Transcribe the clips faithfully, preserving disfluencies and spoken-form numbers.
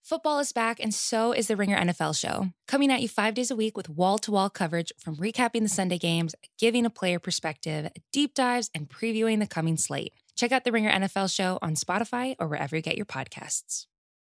Football is back, and so is the Ringer N F L show. Coming at you five days a week with wall-to-wall coverage from recapping the Sunday games, giving a player perspective, deep dives, and previewing the coming slate. Check out the Ringer N F L show on Spotify or wherever you get your podcasts.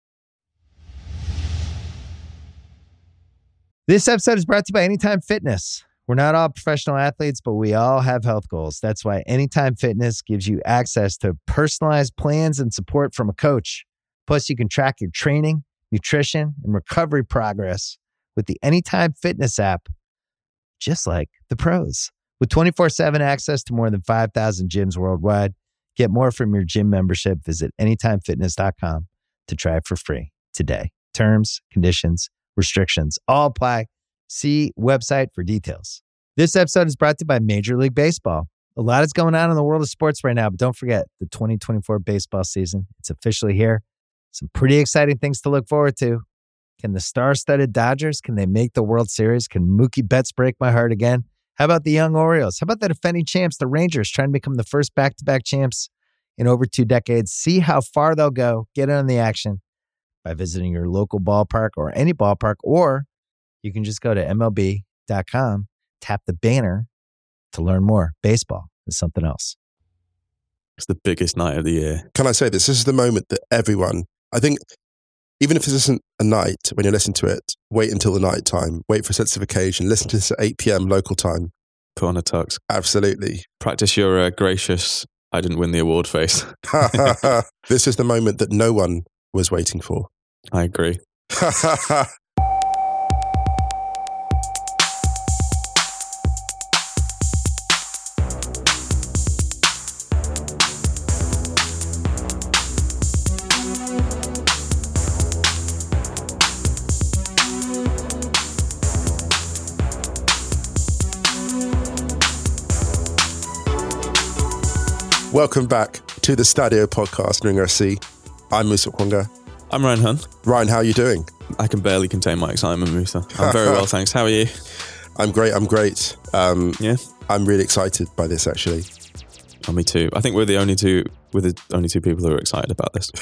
This episode is brought to you by Anytime Fitness. We're not all professional athletes, but we all have health goals. That's why Anytime Fitness gives you access to personalized plans and support from a coach. Plus, you can track your training, nutrition, and recovery progress with the Anytime Fitness app, just like the pros. With twenty-four seven access to more than five thousand gyms worldwide, get more from your gym membership. Visit anytime fitness dot com to try it for free today. Terms, conditions, restrictions all apply. See website for details. This episode is brought to you by Major League Baseball. A lot is going on in the world of sports right now, but don't forget the twenty twenty-four baseball season. It's officially here. Some pretty exciting things to look forward to. Can the star-studded Dodgers, can they make the World Series? Can Mookie Betts break my heart again? How about the young Orioles? How about the defending champs, the Rangers, trying to become the first back-to-back champs in over two decades? See how far they'll go. Get in on the action by visiting your local ballpark or any ballpark, or you can just go to M L B dot com, tap the banner to learn more. Baseball is something else. It's the biggest night of the year. Can I say this? This is the moment that everyone, I think, even if this isn't a night when you listen to it, wait until the night time. Wait for a sense of occasion. Listen to this at eight p.m. local time. Put on a tux. Absolutely. Practice your uh, gracious, I didn't win the award face. This is the moment that no one was waiting for. I agree. Welcome back to the Stadio podcast, Ringer S C. I'm Musa Okwonga. I'm Ryan Hunn. Ryan, how are you doing? I can barely contain my excitement, Musa. I'm very well, thanks. How are you? I'm great, I'm great. Um, yeah? I'm really excited by this, actually. Oh, me too. I think we're the only two we're the only two people who are excited about this.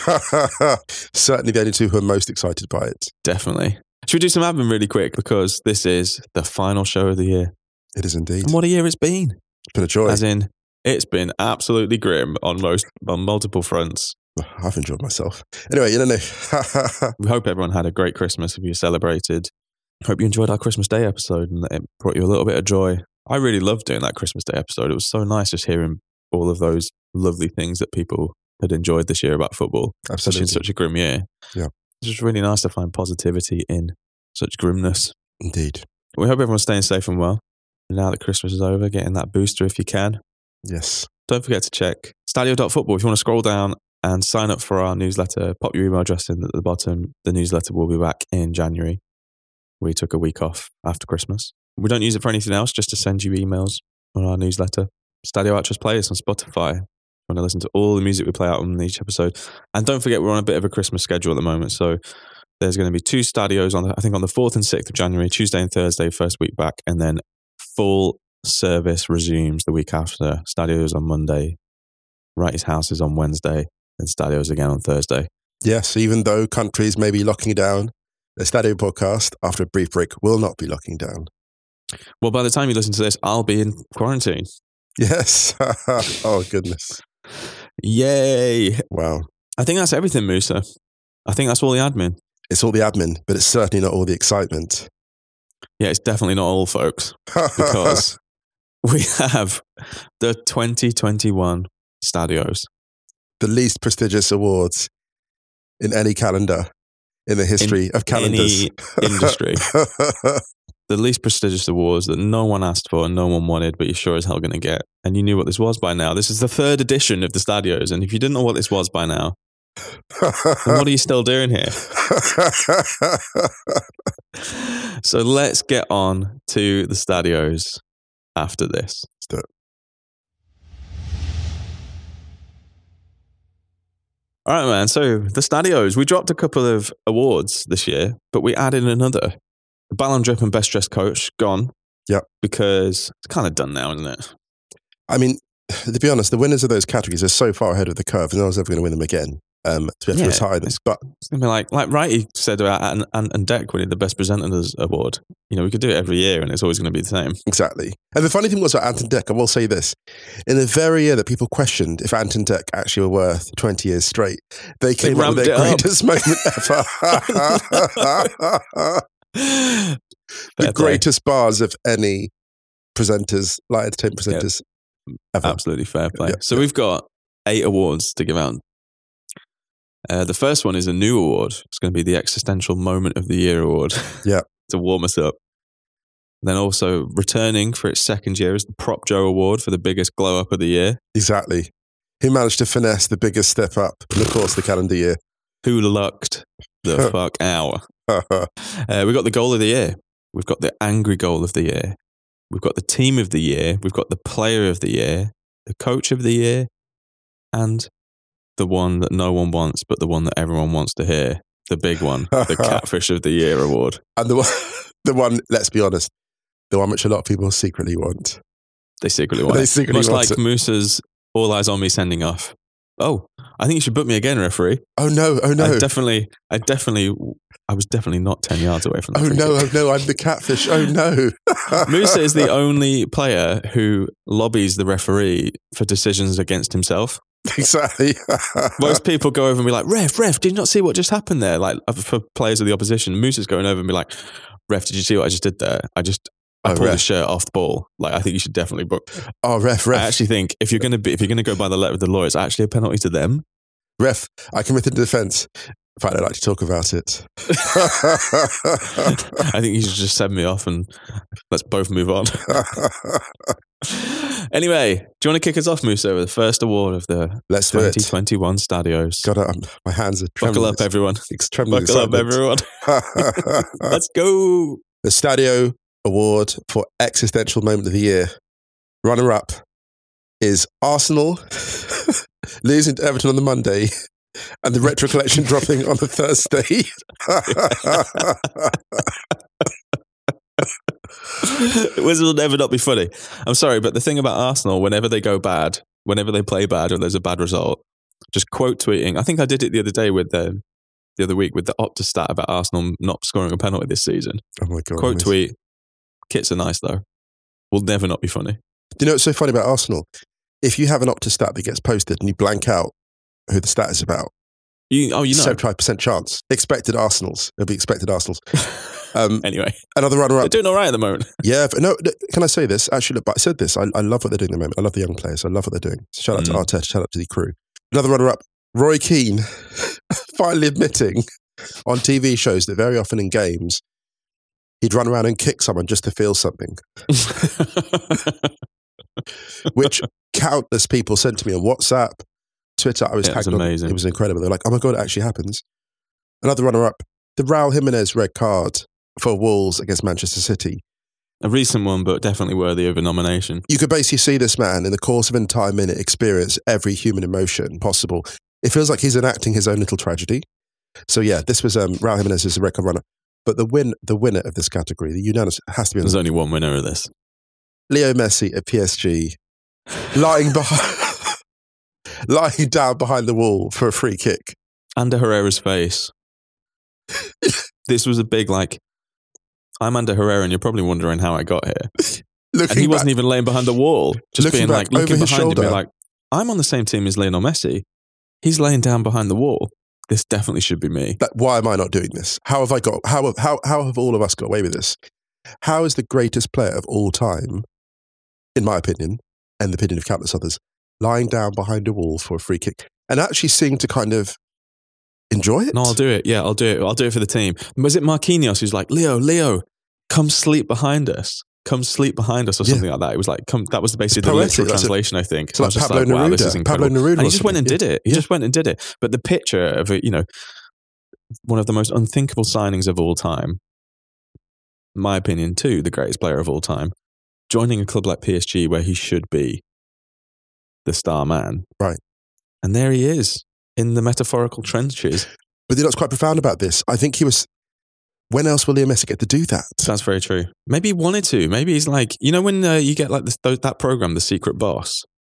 Certainly the only two who are most excited by it. Definitely. Should we do some admin really quick? Because this is the final show of the year. It is indeed. And what a year it's been. It's been a joy. As in, it's been absolutely grim on most on multiple fronts. I've enjoyed myself. Anyway, you don't know. We hope everyone had a great Christmas if you celebrated. Hope you enjoyed our Christmas Day episode and it brought you a little bit of joy. I really loved doing that Christmas Day episode. It was so nice just hearing all of those lovely things that people had enjoyed this year about football. Absolutely. Especially in such a grim year. Yeah. It's just really nice to find positivity in such grimness. Indeed. We hope everyone's staying safe and well. Now that Christmas is over, getting that booster if you can. Yes. Don't forget to check stadio dot football. If you want to scroll down and sign up for our newsletter, pop your email address in at the bottom. The newsletter will be back in January. We took a week off after Christmas. We don't use it for anything else, just to send you emails on our newsletter. Stadio Actress Playlist on Spotify. You want to listen to all the music we play out on each episode. And don't forget, we're on a bit of a Christmas schedule at the moment. So there's going to be two Stadios on, I think, on the fourth and sixth of January, Tuesday and Thursday, first week back. And then full service resumes the week after. Stadios on Monday, Wrighty's House is on Wednesday, and Stadios again on Thursday. Yes, even though countries may be locking down, the Stadio podcast, after a brief break, will not be locking down. Well, by the time you listen to this, I'll be in quarantine. Yes. Oh, goodness. Yay. Wow. I think that's everything, Musa. I think that's all the admin. It's all the admin, but it's certainly not all the excitement. Yeah, it's definitely not all, folks, because we have the twenty twenty-one Stadios. The least prestigious awards in any calendar in the history in of calendars. Any industry. The least prestigious awards that no one asked for and no one wanted, but you're sure as hell going to get. And you knew what this was by now. This is the third edition of the Stadios. And if you didn't know what this was by now, then what are you still doing here? So let's get on to the Stadios after this. Let's do it. All right, man. So the Stadios, we dropped a couple of awards this year, but we added another. Ballon Drip and Best Dressed Coach, gone. Yep. Because it's kind of done now, isn't it? I mean, to be honest, the winners of those categories are so far ahead of the curve, no one's ever going to win them again. um, to be able Yeah, to retire this. But It's gonna be like like Wrighty said about Ant and, and Deck winning the Best Presenters Award. You know, we could do it every year, and it's always going to be the same. exactly. And the funny thing was about Ant and Deck, I will say this, in the very year that people questioned if Ant and Deck actually were worth twenty years straight, they came They up with ramped their it up. greatest moment ever. the Fair play. greatest bars of any presenters, light entertainment presenters ever. Absolutely fair play. Yeah, so yeah. we've got eight awards to give out. Uh, the first one is a new award. It's going to be the Existential Moment of the Year award. Yeah. to warm us up. Then also returning for its second year is the Prop Joe Award for the biggest glow up of the year. Exactly. Who managed to finesse the biggest step up in the course of the calendar year? Who lucked the fuck out? Uh, we've got the goal of the year. We've got the angry goal of the year. We've got the team of the year. We've got the player of the year, the coach of the year, and the one that no one wants, but the one that everyone wants to hear. The big one, the Catfish of the Year award. And the one, the one, let's be honest, the one which a lot of people secretly want. They secretly want They it. secretly Much want like it. Musa's All Eyes on Me sending off. Oh, I think you should book me again, referee. Oh no, oh no. I definitely, I definitely, I was definitely not ten yards away from that. Oh free no, kick. oh no, I'm the catfish. Oh no. Musa is the only player who lobbies the referee for decisions against himself. Exactly. Most people go over and be like, ref, ref, did you not see what just happened there? Like for players of the opposition, Musa's going over and be like, ref, did you see what I just did there? I just, I Oh, pulled ref. the shirt off the ball. Like, I think you should definitely book. Oh, ref, ref. I actually think if you're going to be, if you're going to go by the letter of the law, it's actually a penalty to them. Ref, I committed defence. In fact, I'd like to talk about it. I think you should just send me off and let's both move on. Anyway, do you want to kick us off, Musa, with the first award of the Let's do it. twenty twenty-one Stadios? God, I'm, my hands are trembling. Buckle up, everyone. It's trembling. Buckle up, everyone. Let's go. The Stadio Award for Existential Moment of the Year. Runner-up is Arsenal losing to Everton on the Monday and the retro collection dropping on the Thursday. Wizards will never not be funny. I'm sorry, but the thing about Arsenal, whenever they go bad, whenever they play bad or there's a bad result, just quote tweeting. I think I did it the other day with the, the other week with the Opta stat about Arsenal not scoring a penalty this season. Oh my God. Quote amazing. tweet, kits are nice though. Will never not be funny. Do you know what's so funny about Arsenal? If you have an Opta stat that gets posted and you blank out who the stat is about, You, oh, you know. seventy-five percent chance. Expected Arsenals. It'll be expected Arsenals. Um, Anyway, another they're runner-up. doing all right at the moment. Yeah, but no, th- can I say this? Actually, look, but I said this. I, I love what they're doing at the moment. I love the young players. I love what they're doing. Shout out Mm. to Arteta. Shout out to the crew. Another runner-up, Roy Keane, finally admitting on T V shows that very often in games, he'd run around and kick someone just to feel something, which countless people sent to me on WhatsApp, Twitter. I was Yeah, it was tagged on. amazing. It was incredible. They're like, oh my God, it actually happens. Another runner-up, the Raul Jimenez red card for Wolves against Manchester City. A recent one, but definitely worthy of a nomination. You could basically see this man in the course of an entire minute experience every human emotion possible. It feels like he's enacting his own little tragedy. So yeah, this was um, Raul Jimenez as a record runner. But the win, the winner of this category, the unanimous, has to be There's on only one winner of this. Leo Messi at P S G, lying behind, lying down behind the wall for a free kick. Ander Herrera's face. This was a big, like, I'm Ander Herrera and you're probably wondering how I got here. Looking And he back, wasn't even laying behind the wall. Just Looking being back like, looking over his behind him, shoulder. being like, I'm on the same team as Lionel Messi. He's laying down behind the wall. This definitely should be me. that, why am I not doing this? How have I got? How how how have all of us got away with this? How is the greatest player of all time, in my opinion, and the opinion of countless others, lying down behind a wall for a free kick and actually seem to kind of enjoy it? No, I'll do it. Yeah, I'll do it. I'll do it for the team. Was it Marquinhos who's like, Leo, Leo, come sleep behind us. Come sleep behind us or Yeah. something like that. It was like, come, that was basically It's the poetic. literal That's a- translation, I think. It's I like was just Pablo like, wow, this is Neruda. Pablo incredible. Neruda And he or just went and something. did it. He Yeah. just went and did it. But the picture of it, you know, one of the most unthinkable signings of all time, in my opinion, too, the greatest player of all time, joining a club like P S G where he should be the star man. Right. And there he is in the metaphorical trenches. But you know what's quite profound about this? I think he was. When else will Leo Messi get to do that? That's very true. Maybe he wanted to. Maybe he's like, you know, when uh, you get like this, those, that program, The Secret Boss.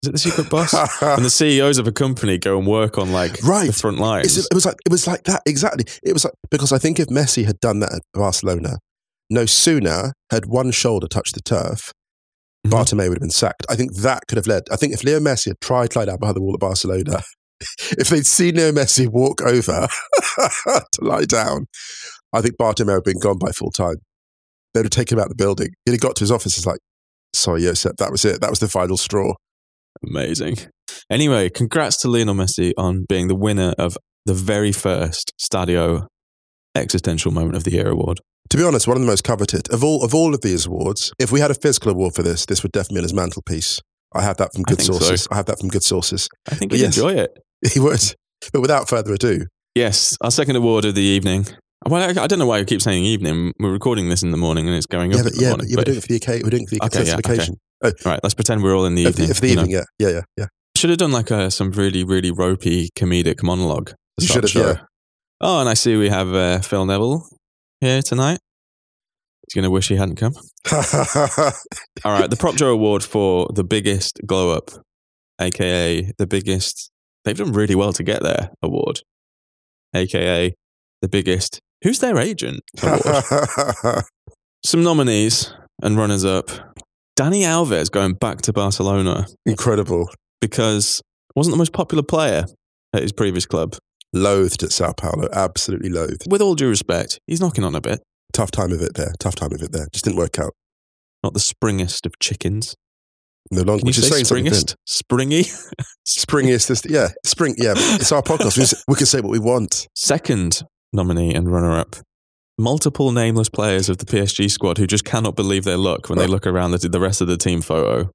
Is it the secret boss? And the C E Os of a company go and work on like right. the front lines. It was like it was like that exactly. It was like because I think if Messi had done that at Barcelona, no sooner had one shoulder touched the turf, mm-hmm. Bartomeu would have been sacked. I think that could have led. I think if Leo Messi had tried to lie down behind the wall at Barcelona, if they'd seen Leo Messi walk over to lie down, I think Bartomeu would have been gone by full time. They'd have taken him out of the building. He'd have got to his office. It's like, sorry, Josep, that was it. That was the final straw. Amazing. Anyway, congrats to Lionel Messi on being the winner of the very first Stadio Existential Moment of the Year award. To be honest, one of the most coveted of all of all of these awards. If we had a physical award for this, this would definitely be on his mantelpiece. I have that from good sources. So. I have that from good sources. I think he'd yes, enjoy it. He would. But without further ado, yes, our second award of the evening. Well, I, I don't know why I keep saying evening. We're recording this in the morning and it's going yeah, up but, in the yeah, morning. But, yeah, but we're doing it for the occasion. We're doing it for the okay, yeah, occasion. Okay. Oh. Right, let's pretend we're all in the evening. If the, if the evening, know. yeah, yeah, yeah, yeah. Should have done like a, some really, really ropey comedic monologue. You should have, yeah. Oh, and I see we have uh, Phil Neville here tonight. He's going to wish he hadn't come. All right, the Prop Joe Award for the biggest glow up, a k a the biggest, they've done really well to get there award, a k a the biggest, who's their agent award. Some nominees and runners up. Dani Alves going back to Barcelona. Incredible. Because wasn't the most popular player at his previous club. Loathed at Sao Paulo. Absolutely loathed. With all due respect, he's knocking on a bit. Tough time of it there. Tough time of it there. Just didn't work out. Not the springest of chickens. No longer. Can you say springest? Springy? Springiest. Is, yeah. Spring. Yeah. It's our podcast. We, we can say what we want. Second nominee and runner-up. Multiple nameless players of the P S G squad who just cannot believe their luck when they look around the, the rest of the team photo.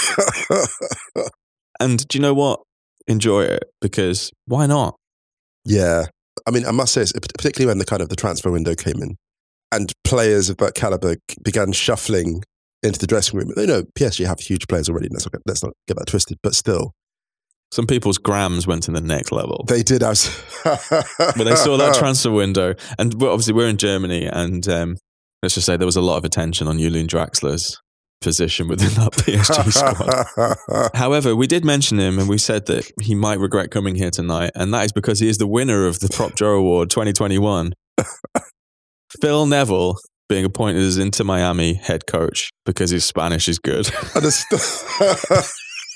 And do you know what? Enjoy it, because why not? Yeah. I mean, I must say, particularly when the kind of the transfer window came in and players of that caliber began shuffling into the dressing room. They know P S G have huge players already. Let's not, let's not get that twisted, but still. Some people's grams went to the next level. They did. As when they saw that transfer window. And well, obviously we're in Germany, and um, let's just say there was a lot of attention on Julian Draxler's position within that P S G squad. However, we did mention him and we said that he might regret coming here tonight, and that is because he is the winner of the Prop Joe Award twenty twenty-one. Phil Neville being appointed as Inter Miami head coach because his Spanish is good. An, ast-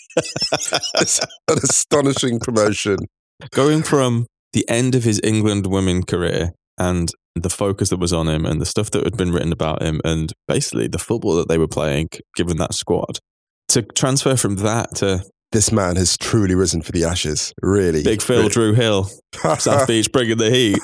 an astonishing promotion. Going from the end of his England women career and the focus that was on him and the stuff that had been written about him and basically the football that they were playing, given that squad, to transfer from that to... This man has truly risen for the Ashes, really. Big Phil, really. Drew Hill, South Beach bringing the heat.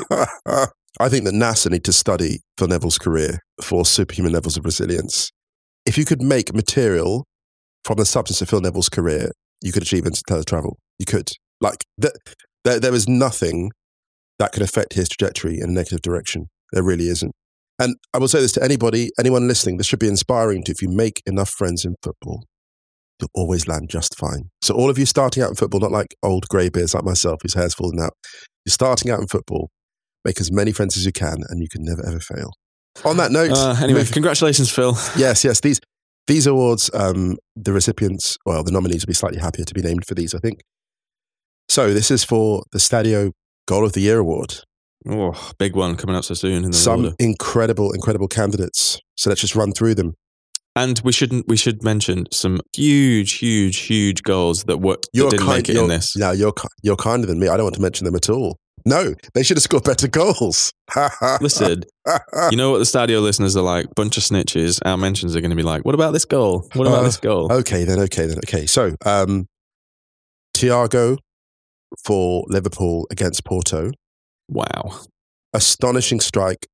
I think that NASA need to study Phil Neville's career for superhuman levels of resilience. If you could make material from the substance of Phil Neville's career, you could achieve interstellar travel. You could. Like, th- there, there is nothing that could affect his trajectory in a negative direction. There really isn't. And I will say this to anybody, anyone listening, this should be inspiring to, if you make enough friends in football, you'll always land just fine. So all of you starting out in football, not like old greybeards like myself whose hair's fallen out, you're starting out in football, make as many friends as you can and you can never ever fail. On that note... Uh, anyway, move, congratulations, Phil. Yes, yes. These these awards, um, the recipients, well, the nominees will be slightly happier to be named for these, I think. So this is for the Stadio Goal of the Year Award. Oh, big one coming up so soon in the Some order. incredible, incredible candidates. So let's just run through them. And we shouldn't. We should mention some huge, huge, huge goals that were that you're didn't kind, make it in this. No, you're you're kinder than me. I don't want to mention them at all. No, they should have scored better goals. Listen, you know what the Stadio listeners are like? Bunch of snitches. Our mentions are going to be like, what about this goal? What about uh, this goal? Okay, then. Okay, then. Okay. So, um, Thiago for Liverpool against Porto. Wow. Astonishing strike.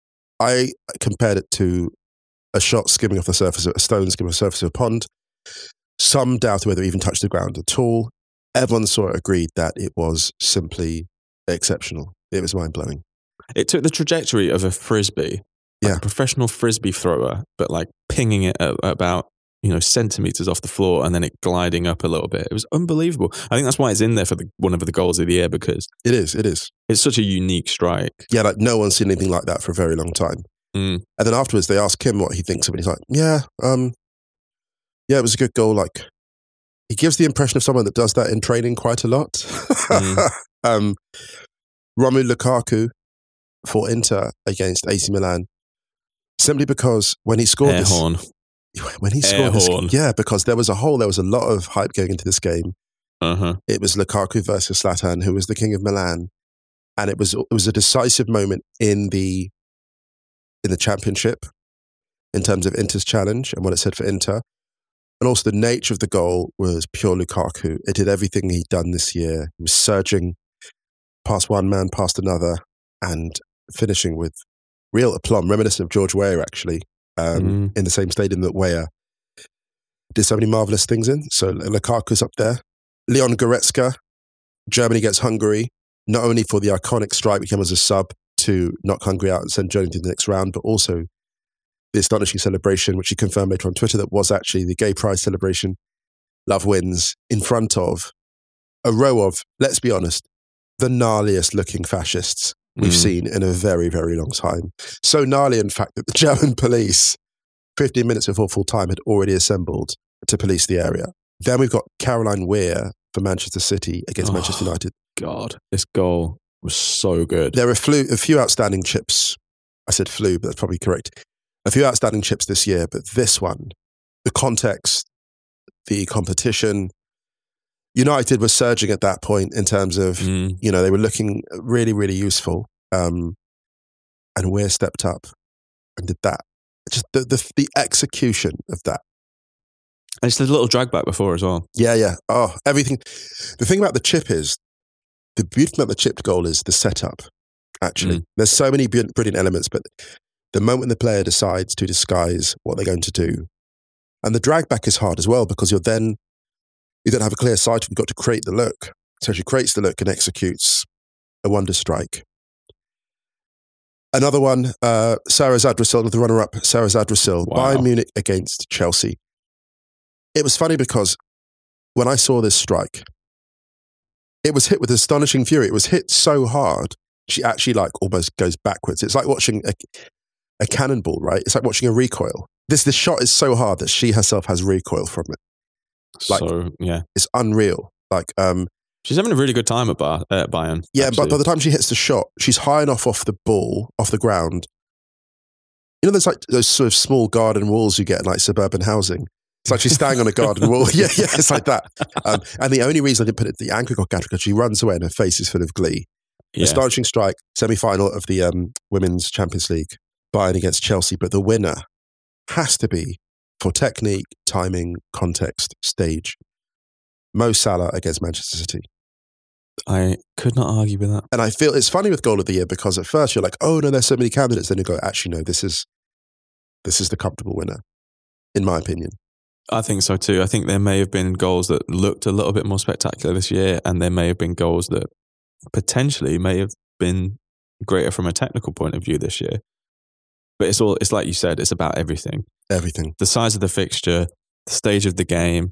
I compared it to a shot skimming off the surface, of, a stone skimming off the surface of a pond. Some doubted whether it even touched the ground at all. Everyone saw it, agreed that it was simply exceptional. It was mind-blowing. It took the trajectory of a frisbee, like yeah. a professional frisbee thrower, but like pinging it at about, you know, centimetres off the floor and then it gliding up a little bit. It was unbelievable. I think that's why it's in there for the, one of the goals of the year, because it is, it is. It's such a unique strike. Yeah, like no one's seen anything like that for a very long time. Mm. And then afterwards they asked him what he thinks of it. He's like, yeah, um, yeah, it was a good goal. Like, he gives the impression of someone that does that in training quite a lot. Mm. um, Romelu Lukaku for Inter against A C Milan, simply because when he scored Air this, horn. when he Air scored this, horn. yeah, because there was a whole, there was a lot of hype going into this game. Uh-huh. It was Lukaku versus Zlatan, who was the king of Milan, and it was it was a decisive moment in the in the championship in terms of Inter's challenge and what it said for Inter. And also the nature of the goal was pure Lukaku. It did everything he'd done this year. He was surging past one man, past another, and finishing with real aplomb, reminiscent of George Weah, actually, um, mm. in the same stadium that Weah did so many marvellous things in. So Lukaku's up there. Leon Goretzka, Germany gets Hungary, not only for the iconic strike which came as a sub to knock Hungary out and send Germany to the next round, but also the astonishing celebration, which he confirmed later on Twitter, that was actually the gay pride celebration. Love wins in front of a row of, let's be honest, the gnarliest looking fascists we've mm. seen in a very, very long time. So gnarly, in fact, that the German police, fifteen minutes before full time, had already assembled to police the area. Then we've got Caroline Weir for Manchester City against oh, Manchester United. God, this goal was so good. There are flu- a few outstanding chips. I said flu, but that's probably correct. A few outstanding chips this year, but this one, the context, the competition. United was surging at that point in terms of, mm. you know, they were looking really, really useful. Um, and Weir stepped up and did that. Just the, the the execution of that. And it's the little drag back before as well. Yeah, yeah. Oh, everything. The thing about the chip is, the beauty about the chipped goal is the setup, actually. Mm. There's so many brilliant elements, but the moment the player decides to disguise what they're going to do, and the drag back is hard as well, because you're then, you don't have a clear sight, you've got to create the look. So she creates the look and executes a wonder strike. Another one, uh, Sarah Zadrosil, the runner-up, Sarah Zadrosil, wow. Bayern Munich against Chelsea. It was funny because when I saw this strike, it was hit with astonishing fury. It was hit so hard, she actually like almost goes backwards. It's like watching a, a cannonball, right? It's like watching a recoil. This this shot is so hard that she herself has recoil from it. Like, so, yeah. It's unreal. Like, um, she's having a really good time at, Bar- at Bayern. Yeah, actually. But by the time she hits the shot, she's high enough off the ball, off the ground. You know, there's like those sort of small garden walls you get in like suburban housing. It's like she's standing on a garden wall. Yeah, yeah, it's like that. Um, and the only reason I didn't put it at the ankle got because she runs away and her face is full of glee. Yeah. Astonishing strike, semi-final of the um, Women's Champions League, Bayern against Chelsea. But the winner has to be, for technique, timing, context, stage, Mo Salah against Manchester City. I could not argue with that. And I feel it's funny with Goal of the Year because at first you're like, oh no, there's so many candidates. Then you go, actually, no, this is this is the comfortable winner, in my opinion. I think so too. I think there may have been goals that looked a little bit more spectacular this year, and there may have been goals that potentially may have been greater from a technical point of view this year. But it's all, it's like you said, it's about everything. Everything. The size of the fixture, the stage of the game,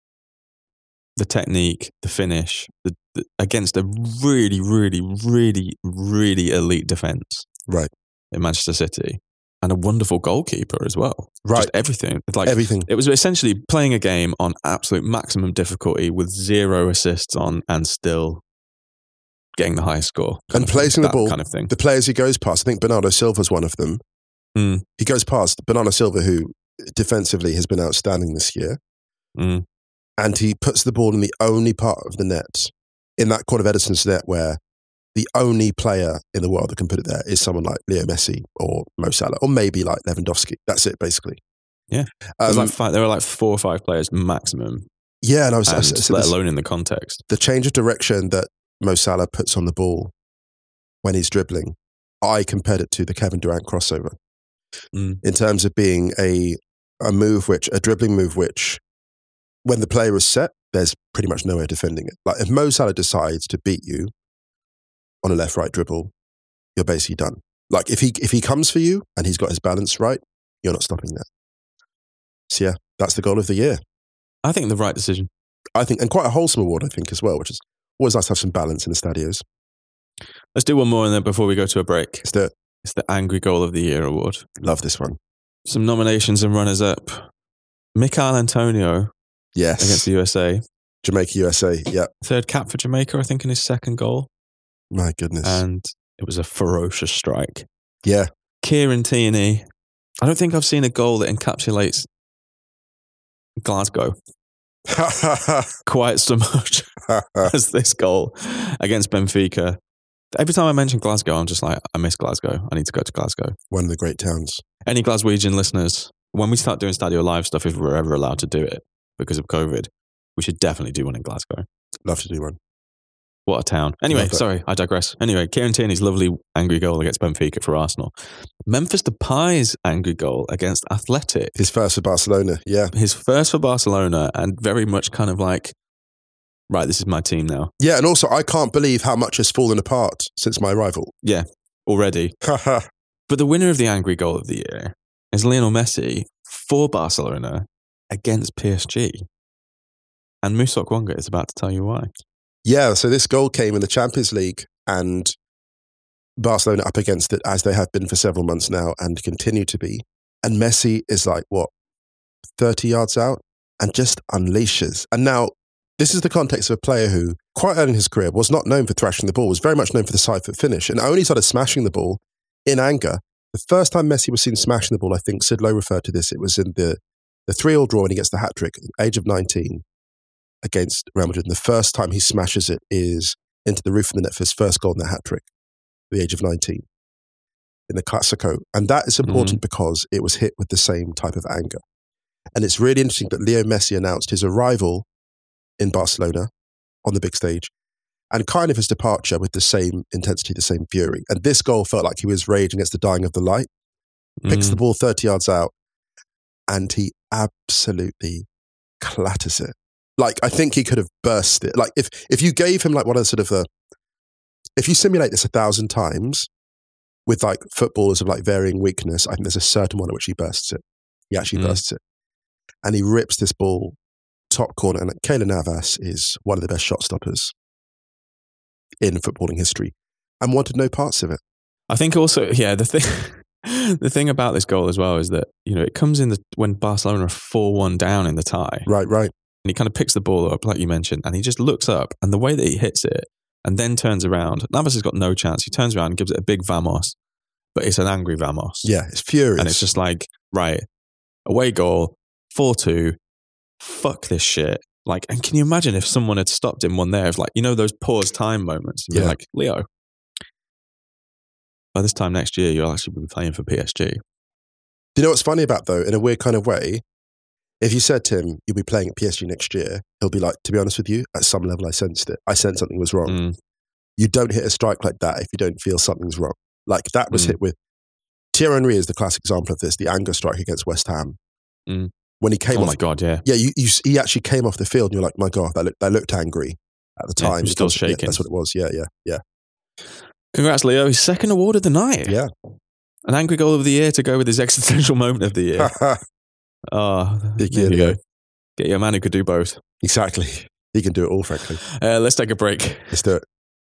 the technique, the finish, the, the, against a really, really, really, really elite defence. Right. In Manchester City. And a wonderful goalkeeper as well. Right. Just everything. Like, everything. It was essentially playing a game on absolute maximum difficulty with zero assists on and still getting the highest score. And placing the ball. Kind of thing. The players he goes past, I think Bernardo Silva's one of them. Mm. He goes past Bernardo Silva, who defensively has been outstanding this year. Mm. And he puts the ball in the only part of the net, in that corner of Edison's net where the only player in the world that can put it there is someone like Leo Messi or Mo Salah, or maybe like Lewandowski. That's it, basically. Yeah. Um, like five, there were like four or five players maximum. Yeah, and I was, and I was, let alone in the context. The change of direction that Mo Salah puts on the ball when he's dribbling, I compared it to the Kevin Durant crossover mm. in terms of being a a move which, a dribbling move which, when the player is set, there's pretty much no way of defending it. Like if Mo Salah decides to beat you on a left-right dribble, you're basically done. Like if he if he comes for you and he's got his balance right, you're not stopping that. So yeah, that's the goal of the year. I think the right decision. I think, and quite a wholesome award, I think, as well, which is always nice to have some balance in the stadios. Let's do one more and then before we go to a break. Let's do it. It's the Angry Goal of the Year award. Love this one. Some nominations and runners-up. Michail Antonio yes. against the U S A. Jamaica, U S A. Yeah. Third cap for Jamaica, I think, in his second goal. My goodness. And it was a ferocious strike. Yeah. Kieran Tierney. I don't think I've seen a goal that encapsulates Glasgow quite so much as this goal against Benfica. Every time I mention Glasgow, I'm just like, I miss Glasgow. I need to go to Glasgow. One of the great towns. Any Glaswegian listeners, when we start doing Stadio Live stuff, if we're ever allowed to do it because of COVID, we should definitely do one in Glasgow. Love to do one. What a town. Anyway, sorry, I digress. Anyway, Kieran Tierney's lovely angry goal against Benfica for Arsenal. Memphis Depay's angry goal against Athletic. His first for Barcelona, yeah. His first for Barcelona, and very much kind of like, right, this is my team now. Yeah, and also I can't believe how much has fallen apart since my arrival. Yeah, already. But the winner of the angry goal of the year is Lionel Messi for Barcelona against P S G. And Musa Okwonga is about to tell you why. Yeah, so this goal came in the Champions League and Barcelona up against it as they have been for several months now and continue to be. And Messi is like, what, thirty yards out and just unleashes. And now, this is the context of a player who, quite early in his career, was not known for thrashing the ball, was very much known for the side foot finish, and only started smashing the ball in anger. The first time Messi was seen smashing the ball, I think Sid Lowe referred to this, it was in the, the three all draw when he gets the hat-trick at the age of nineteen. Against Real Madrid. And the first time he smashes it is into the roof of the net for his first goal in the hat-trick at the age of nineteen in the Clásico. And that is important mm-hmm. because it was hit with the same type of anger. And it's really interesting that Leo Messi announced his arrival in Barcelona on the big stage and kind of his departure with the same intensity, the same fury. And this goal felt like he was raging against the dying of the light, picks mm-hmm. the ball thirty yards out, and he absolutely clatters it. Like, I think he could have burst it. Like, if, if you gave him, like, one of the sort of, the, if you simulate this a thousand times with, like, footballers of, like, varying weakness, I think there's a certain one at which he bursts it. He actually mm. bursts it. And he rips this ball top corner. And Keylor Navas is one of the best shot stoppers in footballing history and wanted no parts of it. I think also, yeah, the thing... The thing about this goal as well is that, you know, it comes in the when Barcelona are four one down in the tie. Right, right. And he kind of picks the ball up, like you mentioned, and he just looks up, and the way that he hits it, and then turns around. Navas has got no chance. He turns around and gives it a big vamos, but it's an angry vamos. Yeah, it's furious. And it's just like, right, away goal, four two, fuck this shit. Like, and can you imagine if someone had stopped him one there, of like, you know, those pause time moments? You're yeah. like, Leo, by this time next year, you'll actually be playing for P S G. Do you know what's funny about, though, in a weird kind of way? If you said to him, you'll be playing at P S G next year, he'll be like, to be honest with you, at some level I sensed it. I sensed something was wrong. Mm. You don't hit a strike like that if you don't feel something's wrong. Like that was mm. hit with... Thierry Henry is the classic example of this, the anger strike against West Ham. Mm. When he came oh off... Oh my God, yeah. Yeah, you, you, he actually came off the field and you're like, my God, that looked, that looked angry at the time. Yeah, he was still shaking. Yeah, that's what it was, yeah, yeah, yeah. Congrats, Leo. His second award of the night. Yeah. An angry goal of the year to go with his existential moment of the year. Oh, there you go. Get your man who could do both. Exactly. He can do it all, frankly. Uh, let's take a break. Let's do it.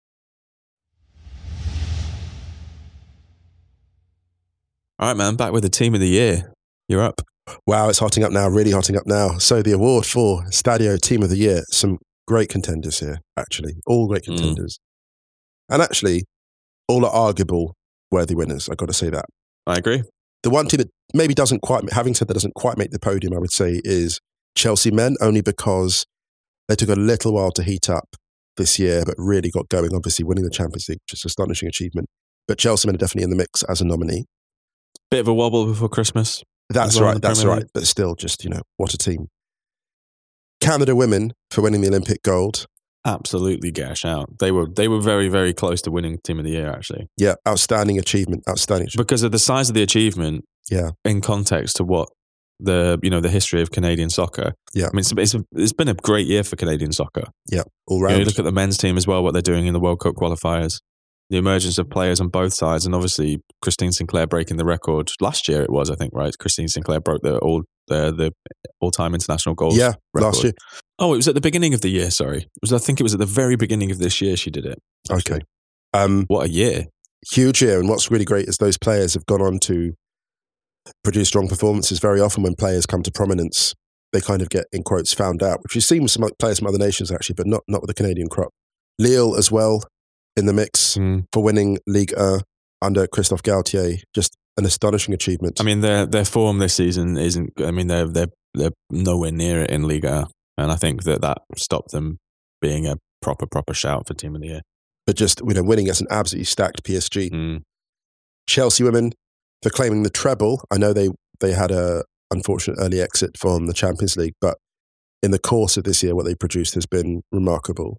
All right, man. Back with the team of the year. You're up. Wow, it's hotting up now. Really hotting up now. So the award for Stadio Team of the Year. Some great contenders here, actually. All great contenders. Mm. And actually, all are arguable worthy winners. I've got to say that. I agree. The one team that maybe doesn't quite, having said that doesn't quite make the podium, I would say, is Chelsea men, only because they took a little while to heat up this year, but really got going, obviously winning the Champions League, just an astonishing achievement. But Chelsea men are definitely in the mix as a nominee. Bit of a wobble before Christmas. That's well right, that's right. But still, just, you know, what a team. Canada women for winning the Olympic gold. Absolutely get a shout. They were they were very, very close to winning Team of the Year, actually. Yeah, outstanding achievement, outstanding achievement. Because of the size of the achievement, yeah, in context to what the, you know, the history of Canadian soccer. Yeah. I mean, it's, it's, it's been a great year for Canadian soccer. Yeah, all round. You know, you look at the men's team as well, what they're doing in the World Cup qualifiers. The emergence of players on both sides, and obviously Christine Sinclair breaking the record last year. It was, I think, right? Christine Sinclair broke the all the the all time international goals. Yeah, record. last year. Oh, it was at the beginning of the year. Sorry, it was I think it was at the very beginning of this year she did it. Actually. Okay, um, what a year! Huge year, and what's really great is those players have gone on to produce strong performances. Very often, when players come to prominence they kind of get, in quotes, found out, which we've seen with some players from other nations actually, but not, not with the Canadian crop. Lille as well in the mix mm. for winning Ligue one under Christophe Galtier. Just an astonishing achievement. I mean, their their form this season isn't, I mean, they're, they're, they're nowhere near it in Ligue one. And I think that that stopped them being a proper, proper shout for Team of the Year. But just, you know, winning against an absolutely stacked P S G. Mm. Chelsea women for claiming the treble. I know they, they had a unfortunate early exit from the Champions League, but in the course of this year, what they produced has been remarkable.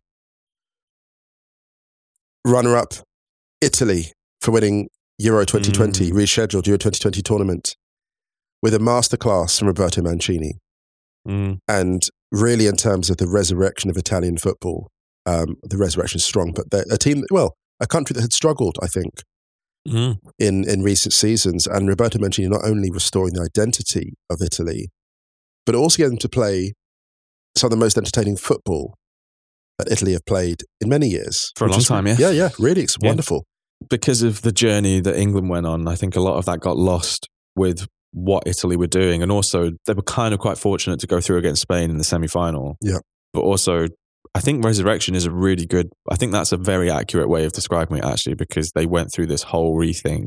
Runner-up, Italy, for winning Euro twenty twenty, mm. rescheduled Euro twenty twenty tournament, with a masterclass from Roberto Mancini. Mm. And really, in terms of the resurrection of Italian football, um, the resurrection is strong, but they're a team, well, a country that had struggled, I think, mm. in, in recent seasons. And Roberto Mancini not only restoring the identity of Italy, but also getting to play some of the most entertaining football that Italy have played in many years. For a long is, time, yeah. Yeah, yeah, really, it's yeah. wonderful. Because of the journey that England went on, I think a lot of that got lost with what Italy were doing. And also, they were kind of quite fortunate to go through against Spain in the semi-final. Yeah. But also, I think resurrection is a really good, I think that's a very accurate way of describing it, actually, because they went through this whole rethink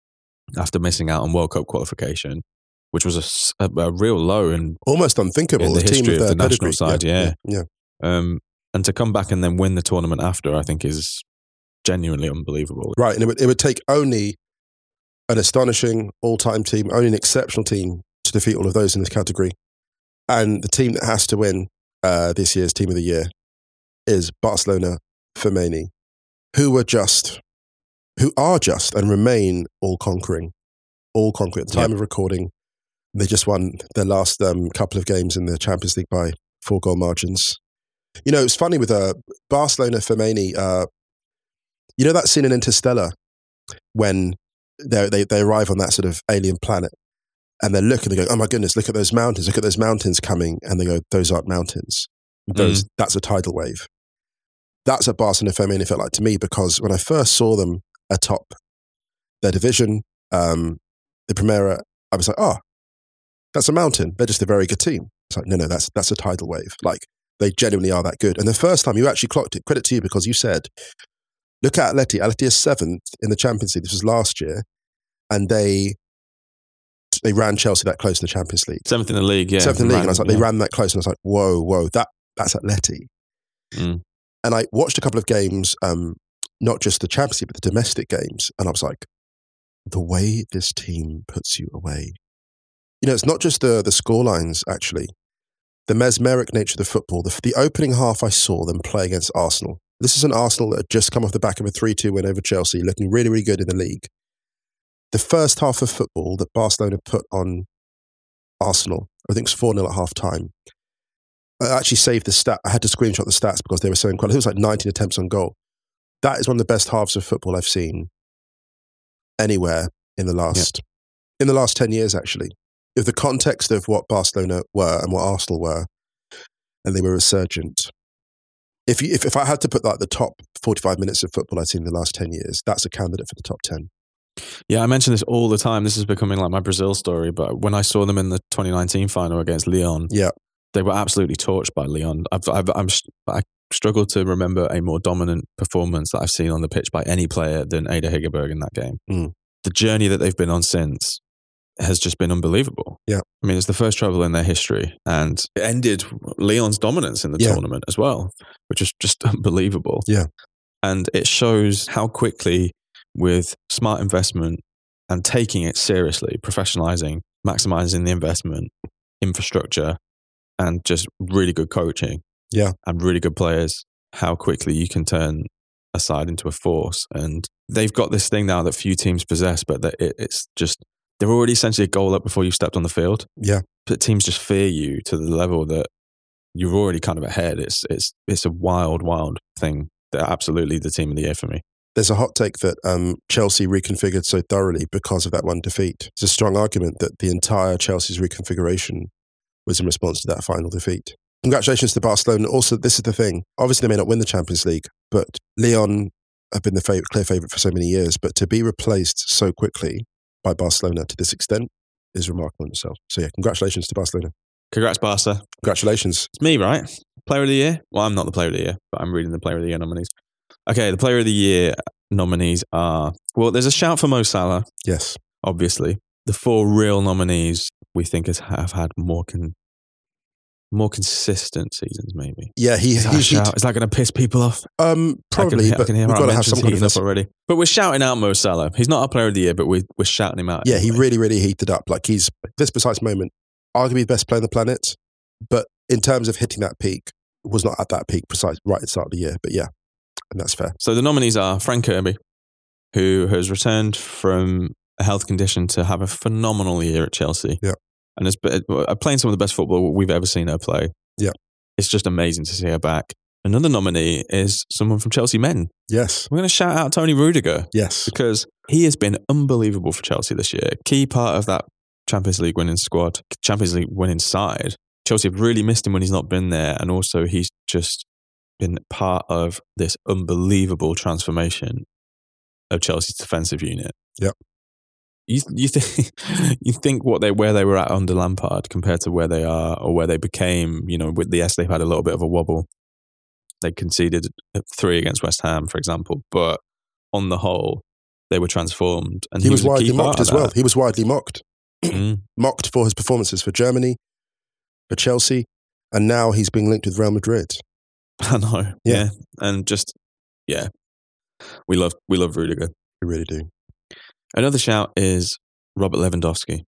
after missing out on World Cup qualification, which was a, a, a real low and almost unthinkable in the history of, of the pedigree. national side. Yeah. Yeah. yeah. Um, and to come back and then win the tournament after, I think is genuinely unbelievable. Right. And it would, it would take only an astonishing all-time team, only an exceptional team to defeat all of those in this category. And the team that has to win uh, this year's Team of the Year is Barcelona Femení, who were just, who are just and remain all-conquering. All-conquering. At the time yep. of recording, they just won their last um, couple of games in the Champions League by four-goal margins. You know, it's funny with uh, Barcelona Femení, uh, you know that scene in Interstellar when they, they they arrive on that sort of alien planet and they're looking, they go, oh my goodness, look at those mountains, look at those mountains coming. And they go, those aren't mountains. Those mm. That's a tidal wave. That's what Barcelona Femení felt like to me, because when I first saw them atop their division, um, the Primera, I was like, oh, that's a mountain. They're just a very good team. It's like, no, no, that's that's a tidal wave. Like, they genuinely are that good. And the first time you actually clocked it, credit to you, because you said, look at Atleti. Atleti is seventh in the Champions League. This was last year. And they they ran Chelsea that close in the Champions League. Seventh in the league, yeah. Seventh in the league. Ran, and I was like, yeah. they ran that close. And I was like, whoa, whoa, that that's Atleti. Mm. And I watched a couple of games, um, not just the Champions League, but the domestic games. And I was like, the way this team puts you away. You know, it's not just the, the score lines, actually. The mesmeric nature of the football. The, the opening half I saw them play against Arsenal. This is an Arsenal that had just come off the back of a three two win over Chelsea, looking really, really good in the league. The first half of football that Barcelona put on Arsenal, I think it was four nil at half time. I actually saved the stat. I had to screenshot the stats because they were so incredible. It was like nineteen attempts on goal. That is one of the best halves of football I've seen anywhere in the last, yeah. in the last ten years, actually. If the context of what Barcelona were and what Arsenal were, and they were resurgent. If, you, if if I had to put like the top forty-five minutes of football I've seen in the last ten years, that's a candidate for the top ten. Yeah, I mention this all the time. This is becoming like my Brazil story. But when I saw them in the twenty nineteen final against Lyon, yeah, they were absolutely torched by Lyon. I've, I've, I'm, I struggle to remember a more dominant performance that I've seen on the pitch by any player than Ada Hegerberg in that game. Mm. The journey that they've been on since has just been unbelievable. Yeah. I mean, it's the first treble in their history, and it ended Lyon's dominance in the yeah. tournament as well, which is just unbelievable. Yeah. And it shows how quickly, with smart investment and taking it seriously, professionalizing, maximizing the investment, infrastructure, and just really good coaching yeah. and really good players, how quickly you can turn a side into a force. And they've got this thing now that few teams possess, but that it, it's just, they're already essentially a goal up before you stepped on the field. Yeah. But teams just fear you to the level that you're already kind of ahead. It's it's it's a wild, wild thing. They're absolutely the team of the year for me. There's a hot take that um, Chelsea reconfigured so thoroughly because of that one defeat. It's a strong argument that the entire Chelsea's reconfiguration was in response to that final defeat. Congratulations to Barcelona. Also, this is the thing. Obviously, they may not win the Champions League, but Lyon have been the favorite, clear favourite for so many years. But to be replaced so quickly by Barcelona to this extent is remarkable in itself. So yeah, congratulations to Barcelona. Congrats, Barca. Congratulations. It's me, right? Player of the year? Well, I'm not the player of the year, but I'm reading the player of the year nominees. Okay, the player of the year nominees are... Well, there's a shout for Mo Salah. Yes. Obviously. The four real nominees we think has, have had more con, more consistent seasons, maybe. Yeah, he, is that, he, a shout? Is that going to piss people off? Um, probably, I can, but I can hear we've our got to have mentions some kind of heating up already. But we're shouting out Mo Salah. He's not our player of the year, but we're, we're shouting him out. Yeah, anyway. he really, really heated up. Like he's, this precise moment, arguably the best player on the planet, but in terms of hitting that peak, was not at that peak precise right at the start of the year. But yeah, and that's fair. So the nominees are Frank Kirby, who has returned from a health condition to have a phenomenal year at Chelsea. Yeah. And has been playing some of the best football we've ever seen her play. Yeah. It's just amazing to see her back. Another nominee is someone from Chelsea men. Yes. We're going to shout out Tony Rudiger. Yes. Because he has been unbelievable for Chelsea this year. Key part of that Champions League winning squad, Champions League winning side. Chelsea have really missed him when he's not been there. And also he's just been part of this unbelievable transformation of Chelsea's defensive unit. Yep. You you think you think what they where they were at under Lampard compared to where they are or where they became, you know, with the yes they've had a little bit of a wobble. They conceded three against West Ham, for example, but on the whole, they were transformed. And he, he was, was widely mocked as that. well. He was widely mocked, mm. mocked for his performances for Germany, for Chelsea, and now he's being linked with Real Madrid. I know, yeah. yeah, and just yeah, we love we love Rudiger. We really do. Another shout is Robert Lewandowski,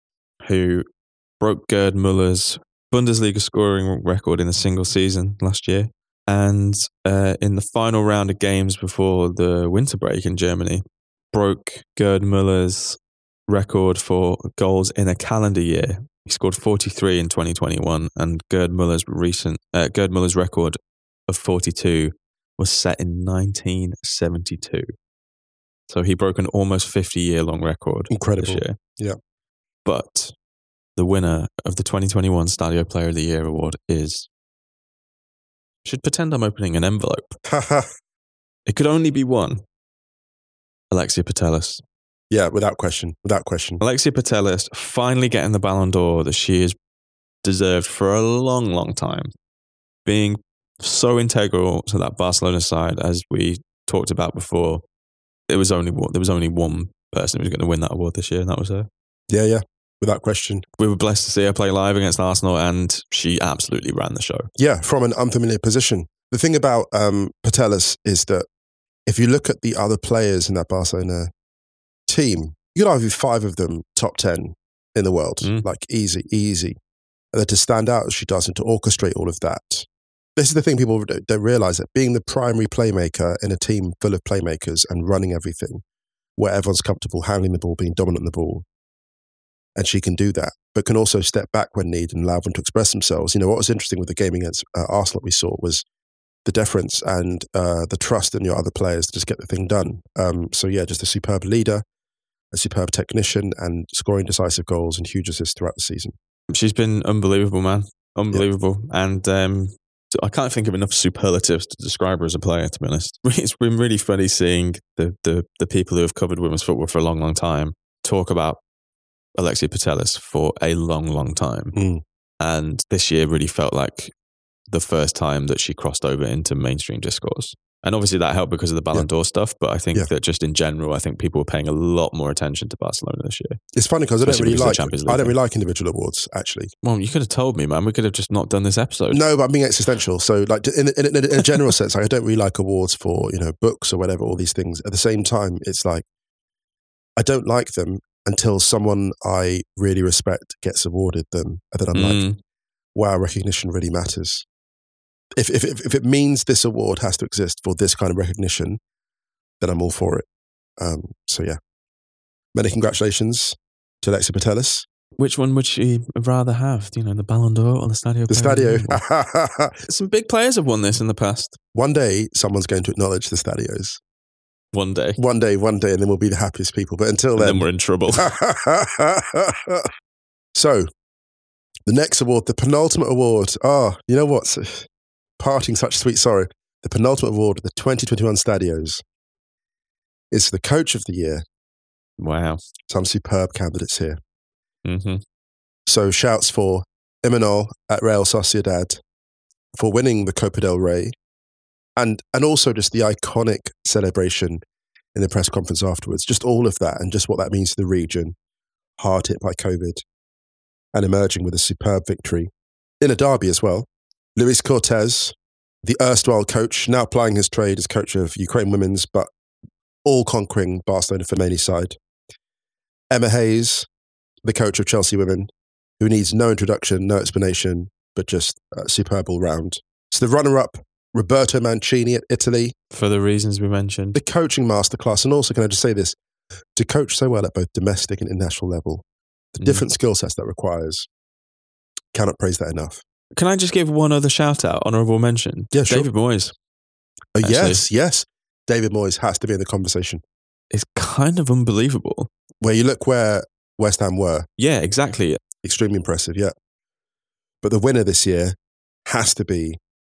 who broke Gerd Muller's Bundesliga scoring record in a single season last year. And uh, in the final round of games before the winter break in Germany, broke Gerd Muller's record for goals in a calendar year. He scored forty-three in twenty twenty-one, and Gerd Muller's recent uh, Gerd Muller's record of forty-two was set in nineteen seventy-two. So he broke an almost fifty-year-long record. Incredible. This year. Yeah. But the winner of the twenty twenty-one Stadio Player of the Year award is... Should pretend I'm opening an envelope. It could only be one. Alexia Putellas. Yeah, without question. Without question. Alexia Putellas finally getting the Ballon d'Or that she has deserved for a long, long time. Being so integral to that Barcelona side, as we talked about before. It was only there was only one person who was going to win that award this year, and that was her. Yeah, yeah, without question. We were blessed to see her play live against Arsenal, and she absolutely ran the show. Yeah, from an unfamiliar position. The thing about um, Putellas is that if you look at the other players in that Barcelona team, you could argue five of them top ten in the world, mm. like easy, easy. And then to stand out as she does and to orchestrate all of that. This is the thing people don't realise, that being the primary playmaker in a team full of playmakers and running everything, where everyone's comfortable handling the ball, being dominant in the ball, and she can do that, but can also step back when needed and allow them to express themselves. You know, what was interesting with the game against uh, Arsenal we saw was the deference and uh, the trust in your other players to just get the thing done. Um, so yeah, just a superb leader, a superb technician, and scoring decisive goals and huge assists throughout the season. She's been unbelievable, man. Unbelievable. Yeah. And um, I can't think of enough superlatives to describe her as a player, to be honest. It's been really funny seeing the, the, the people who have covered women's football for a long, long time talk about Alexia Putellas for a long, long time. Mm. And this year really felt like the first time that she crossed over into mainstream discourse. And obviously that helped because of the Ballon d'Or yeah. stuff, but I think yeah. that just in general, I think people were paying a lot more attention to Barcelona this year. It's funny because I don't really like I don't really like individual awards, actually. Well, you could have told me, man. We could have just not done this episode. No, but I'm being existential. So, like in, in, in, in a general sense, like, I don't really like awards for, you know, books or whatever, all these things. At the same time, it's like I don't like them until someone I really respect gets awarded them, and then I'm mm. like, wow, recognition really matters. If, if if it means this award has to exist for this kind of recognition, then I'm all for it. Um, so yeah, many congratulations to Alexia Putellas. Which one would she rather have? Do you know, the Ballon d'Or or the Stadio? The Stadio. Some big players have won this in the past. One day, someone's going to acknowledge the Stadios. One day. One day, one day, and then we'll be the happiest people. But until and then... then we're in trouble. So, the next award, the penultimate award. Oh, you know what? Parting such sweet sorrow. The penultimate award of the twenty twenty-one Stadios is the Coach of the Year. Wow. Some superb candidates here. Mm-hmm. So, shouts for Imanol at Real Sociedad for winning the Copa del Rey, and and also just the iconic celebration in the press conference afterwards. Just all of that, and just what that means to the region, hard hit by COVID, and emerging with a superb victory in a derby as well. Luis Cortez, the erstwhile coach, now plying his trade as coach of Ukraine women's, but all conquering Barcelona Femen's side. Emma Hayes, the coach of Chelsea women, who needs no introduction, no explanation, but just a superb all round. So the runner-up, Roberto Mancini at Italy. For the reasons we mentioned. The coaching masterclass. And also, can I just say this? To coach so well at both domestic and international level, the mm. different skill sets that requires, cannot praise that enough. Can I just give one other shout out, honourable mention? Yeah, sure. David Moyes. Oh, yes, yes. David Moyes has to be in the conversation. It's kind of unbelievable. Where you look where West Ham were. Yeah, exactly. Extremely impressive, yeah. But the winner this year has to be,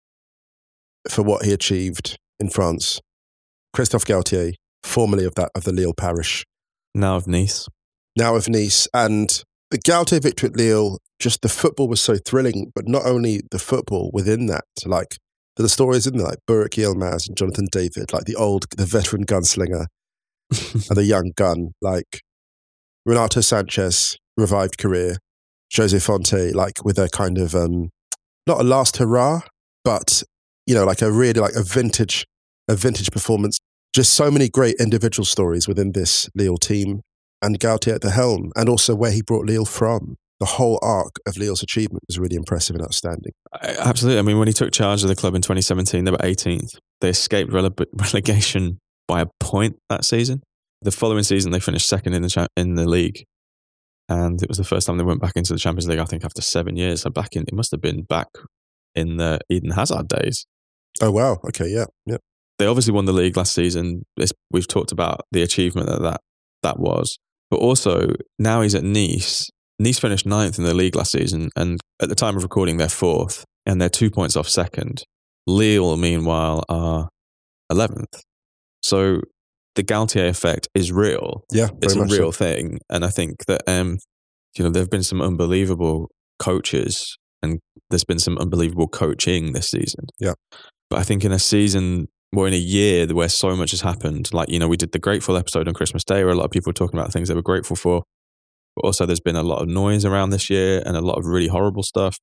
for what he achieved in France, Christophe Galtier, formerly of that of the Lille parish. Now of Nice. Now of Nice. And the Galtier victory at Lille, just the football was so thrilling, but not only the football within that, like the stories in there, like Burak Yilmaz and Jonathan David, like the old, the veteran gunslinger and the young gun, like Renato Sanchez, revived career, Jose Fonte, like with a kind of, um, not a last hurrah, but, you know, like a really, like a vintage, a vintage performance. Just so many great individual stories within this Lille team, and Galtier at the helm, and also where he brought Lille from. The whole arc of Lille's achievement was really impressive and outstanding. Absolutely. I mean, when he took charge of the club in twenty seventeen, they were eighteenth. They escaped rele- relegation by a point that season. The following season, they finished second in the cha- in the league. And it was the first time they went back into the Champions League, I think, after seven years. So back in, it must have been back in the Eden Hazard days. Oh, wow. Okay, yeah, yeah. They obviously won the league last season. It's, we've talked about the achievement that, that that was. But also, now he's at Nice. Nice finished ninth in the league last season, and at the time of recording, they're fourth, and they're two points off second. Lille, meanwhile, are eleventh. So the Galtier effect is real. Yeah, it's a real so. thing. And I think that, um, you know, there have been some unbelievable coaches, and there's been some unbelievable coaching this season. Yeah. But I think in a season, or in a year where so much has happened, like, you know, we did the Grateful episode on Christmas Day where a lot of people were talking about things they were grateful for. But also there's been a lot of noise around this year and a lot of really horrible stuff.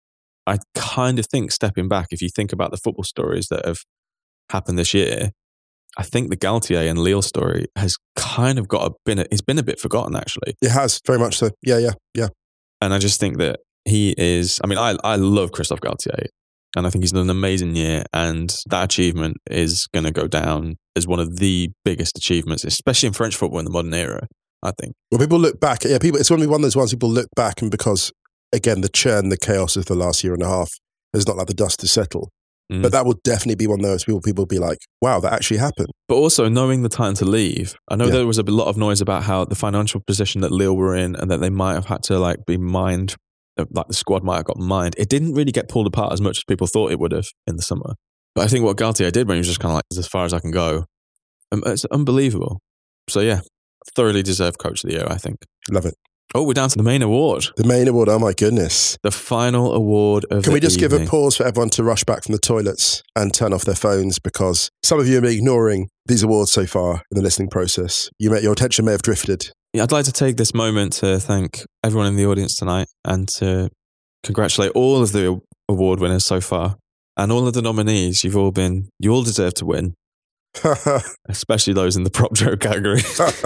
I kind of think, stepping back, if you think about the football stories that have happened this year, I think the Galtier and Lille story has kind of got a been, a, it's been a bit forgotten, actually. It has, very much so. Yeah, yeah, yeah. And I just think that he is, I mean, I, I love Christophe Galtier. And I think he's done an amazing year, and that achievement is going to go down as one of the biggest achievements, especially in French football in the modern era, I think. Well, people look back, yeah, people. It's going to be one of those ones people look back, and because, again, the churn, the chaos of the last year and a half, there's not like the dust to settle. Mm. But that will definitely be one of those people, people will be like, wow, that actually happened. But also knowing the time to leave. I know yeah. there was a lot of noise about how the financial position that Lille were in, and that they might have had to like be mined, like the squad might have got mined. It didn't really get pulled apart as much as people thought it would have in the summer. But I think what Galtier did when he was just kind of like, as far as I can go, it's unbelievable. So yeah, thoroughly deserved Coach of the Year, I think. Love it. Oh, we're down to the main award. The main award, oh my goodness. The final award of Can the we just evening. give a pause for everyone to rush back from the toilets and turn off their phones, because some of you have been ignoring these awards so far in the listening process. You may, your attention may have drifted. Yeah, I'd like to take this moment to thank everyone in the audience tonight and to congratulate all of the award winners so far and all of the nominees. You've all been, you all deserve to win, especially those in the prop joke category.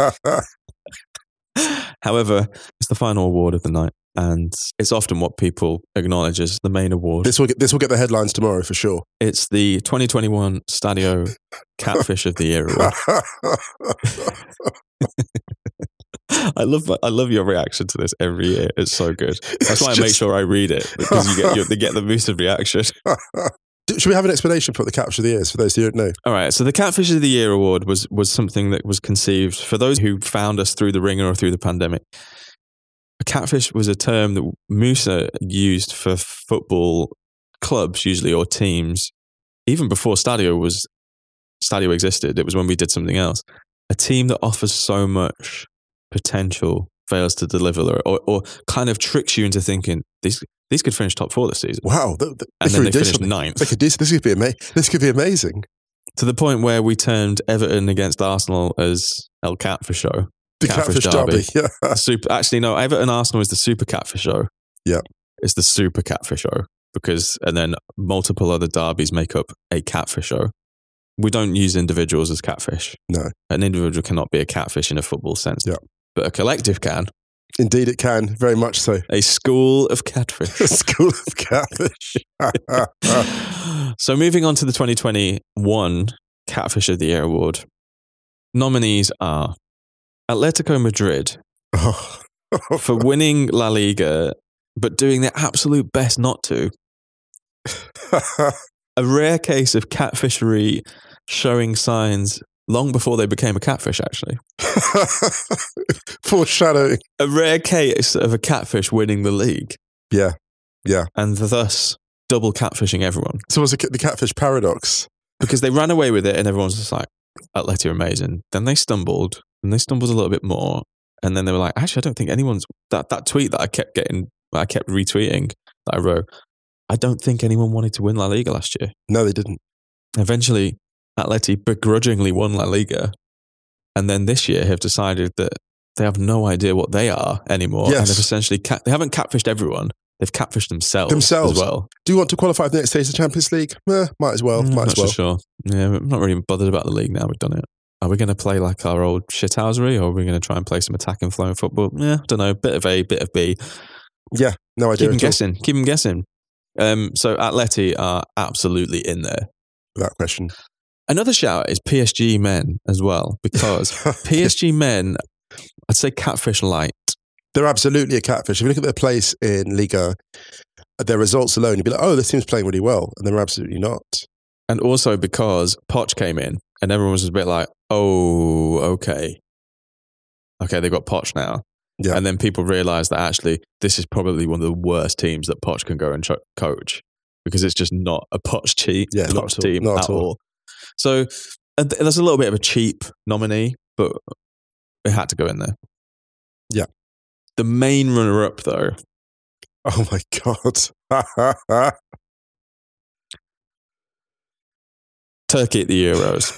However, it's the final award of the night, and it's often what people acknowledge as the main award. This will get, this will get the headlines tomorrow for sure. It's the twenty twenty-one Stadio Catfish of the Year award. I love I love your reaction to this every year. It's so good. That's why I just... make sure I read it, because you get you, they get the boosted reaction. Should we have an explanation for what the Catfish of the Year is, for those who don't know? All right. So the Catfish of the Year award was was something that was conceived for those who found us through the Ringer or through the pandemic. A catfish was a term that Musa used for football clubs, usually, or teams, even before Stadio was Stadio existed. It was when we did something else. A team that offers so much potential fails to deliver, or, or kind of tricks you into thinking these these could finish top four this season. Wow, they, they, and they then they do finished something. ninth. They could do, this could be ama- This could be amazing. To the point where we turned Everton against Arsenal as El Catfish Show. The Catfish, Catfish Derby. derby. Yeah. Super, actually, no, Everton Arsenal is the Super Catfish Show. Yeah. It's the Super Catfish Show. Because, and then multiple other derbies make up a catfish show. We don't use individuals as catfish. No. An individual cannot be a catfish in a football sense. Yeah. But a collective can. Indeed it can, very much so. A school of catfish. A school of catfish. So moving on to the twenty twenty-one Catfish of the Year Award. Nominees are Atletico Madrid for winning La Liga, but doing their absolute best not to. A rare case of catfishery showing signs long before they became a catfish, actually. Foreshadowing. A rare case of a catfish winning the league. Yeah, yeah. And thus double catfishing everyone. So was it the catfish paradox? Because they ran away with it and everyone's just like, Atleti are amazing. Then they stumbled, and they stumbled a little bit more. And then they were like, actually, I don't think anyone's... That, that tweet that I kept getting, I kept retweeting, that I wrote, I don't think anyone wanted to win La Liga last year. No, they didn't. Eventually, Atleti begrudgingly won La Liga. And then this year have decided that they have no idea what they are anymore. Yes. And they've essentially... Cat- they haven't catfished everyone. They've catfished themselves, themselves as well. Do you want to qualify for the next stage of the Champions League? Eh, might as well. Mm, might not as well. So sure. Yeah, we're not really bothered about the league now. We've done it. Are we going to play like our old shithousery, or are we going to try and play some attacking flowing football? Yeah, don't know. Bit of A, bit of B. Yeah, no idea. Keep them guessing. Keep them guessing. Um, so Atleti are absolutely in there. Without question. Another shout is P S G men as well, because P S G men, I'd say catfish light. They're absolutely a catfish. If you look at their place in Liga, their results alone, you'd be like, oh, this team's playing really well. And they're absolutely not. And also because Poch came in and everyone was a bit like, oh, okay. Okay, they've got Poch now. Yeah. And then people realised that actually this is probably one of the worst teams that Poch can go and cho- coach, because it's just not a Poch cheat, yeah, Poch not team not at all. all. So uh, there's a little bit of a cheap nominee, but it had to go in there. Yeah. The main runner-up, though. Oh my God. Turkey at the Euros.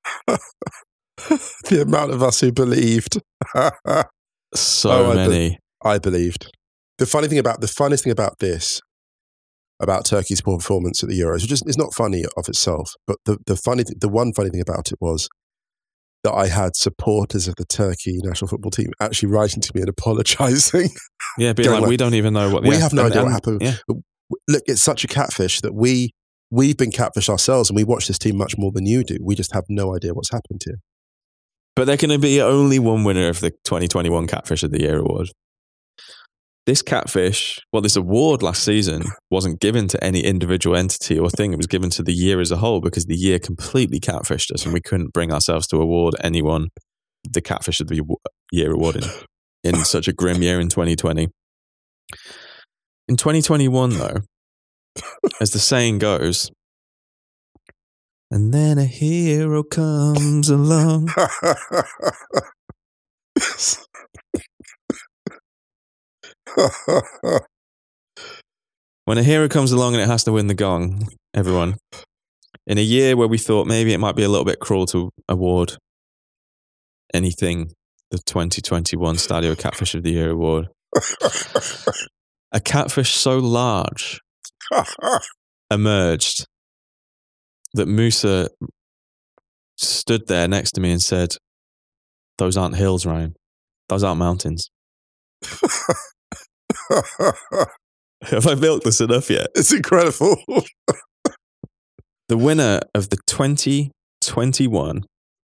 The amount of us who believed. So oh, many. I, be- I believed. The funny thing about the funniest thing about this, about Turkey's poor performance at the Euros, which is it's not funny of itself, but the the funny th- the one funny thing about it was that I had supporters of the Turkey national football team actually writing to me and apologising. Yeah, being like, like, we don't even know what the we have no and, idea and, what happened. Yeah. Look, it's such a catfish that we we've been catfished ourselves, and we watch this team much more than you do. We just have no idea what's happened here. But there can be only one winner of the twenty twenty-one Catfish of the Year award. This catfish, well, this award last season wasn't given to any individual entity or thing. It was given to the year as a whole, because the year completely catfished us and we couldn't bring ourselves to award anyone the Catfish of the Year award in, in such a grim year in twenty twenty. In twenty twenty-one, though, as the saying goes, and then a hero comes along. When a hero comes along and it has to win the gong, everyone, in a year where we thought maybe it might be a little bit cruel to award anything the twenty twenty-one Stadio Catfish of the Year award, a catfish so large emerged that Musa stood there next to me and said, "Those aren't hills, Ryan. Those aren't mountains." Have I milked this enough yet? It's incredible. The winner of the twenty twenty-one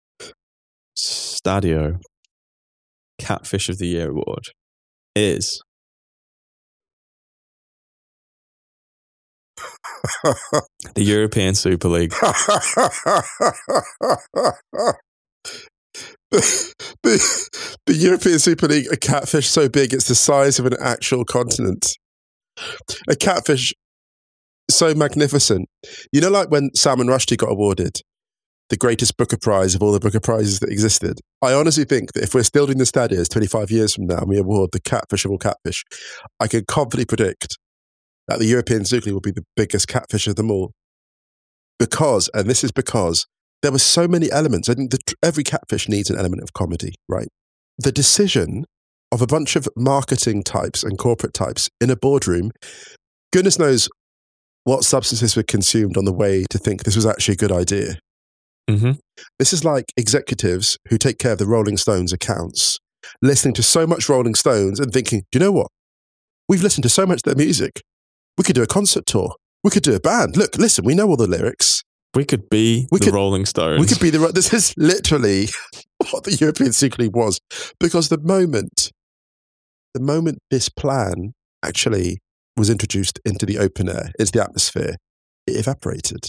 Stadio Catfish of the Year award is the European Super League. the, the European Super League, a catfish so big it's the size of an actual continent. A catfish so magnificent. You know, like when Salman Rushdie got awarded the greatest Booker Prize of all the Booker Prizes that existed. I honestly think that if we're still doing the Stadios twenty-five years from now and we award the catfish of all catfish, I can confidently predict that the European Super League will be the biggest catfish of them all. Because, and this is because, there were so many elements. I think the, every catfish needs an element of comedy, right? The decision of a bunch of marketing types and corporate types in a boardroom, goodness knows what substances were consumed on the way to think this was actually a good idea. Mm-hmm. This is like executives who take care of the Rolling Stones accounts, listening to so much Rolling Stones and thinking, do you know what? We've listened to so much of their music. We could do a concert tour. We could do a band. Look, listen, we know all the lyrics. We could be we the could, Rolling Stones. We could be the... This is literally what the European Super League was. Because the moment, the moment this plan actually was introduced into the open air, into the atmosphere, it evaporated.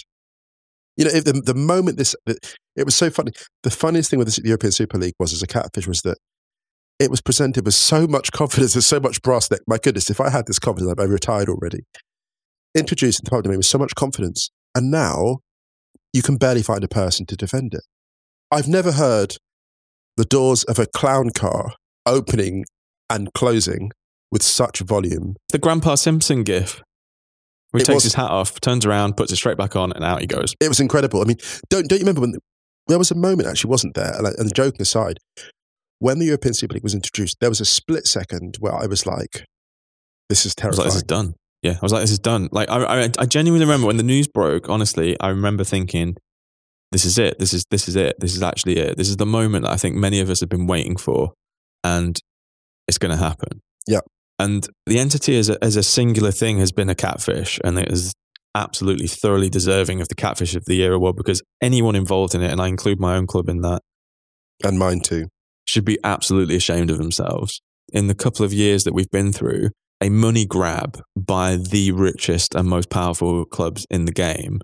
You know, if the, the moment this... It was so funny. The funniest thing with this, the European Super League was, as a catfish, was that it was presented with so much confidence and so much brass neck. My goodness, if I had this confidence, I'd be retired already. Introduced into the public domain with so much confidence. And now you can barely find a person to defend it. I've never heard the doors of a clown car opening and closing with such volume. The Grandpa Simpson gif. Where he It takes was- his hat off, turns around, puts it straight back on, and out he goes. It was incredible. I mean, don't don't you remember when there was a moment, actually, wasn't there? And, and joking aside, when the European Super League was introduced, there was a split second where I was like, this is I was terrifying. like, this is done. Yeah, I was like, this is done. Like, I, I, I genuinely remember when the news broke, honestly, I remember thinking, this is it. This is, this is it. This is actually it. This is the moment that I think many of us have been waiting for, and it's going to happen. Yeah. And the entity as a, as a singular thing has been a catfish, and it is absolutely thoroughly deserving of the Catfish of the Year award, because anyone involved in it, and I include my own club in that, And mine too. should be absolutely ashamed of themselves. In the couple of years that we've been through, a money grab by the richest and most powerful clubs in the game